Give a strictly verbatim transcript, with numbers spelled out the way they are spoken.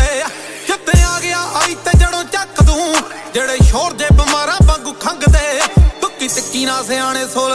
ਜਿੱਤੇ ਆ ਗਿਆ ਆਈ ਤੇ ਜੜੋਂ ਚੱਕ ਦੂੰ ਜਿਹੜੇ ਸ਼ੋਰ ਦੇ ਬਿਮਾਰਾਂ ਵਾਂਗੂ ਖੰਗਦੇ ਤੁੱਕੀ ਤਿੱਕੀ ਨਾ ਸਿਆਣੇ ਸੋਲ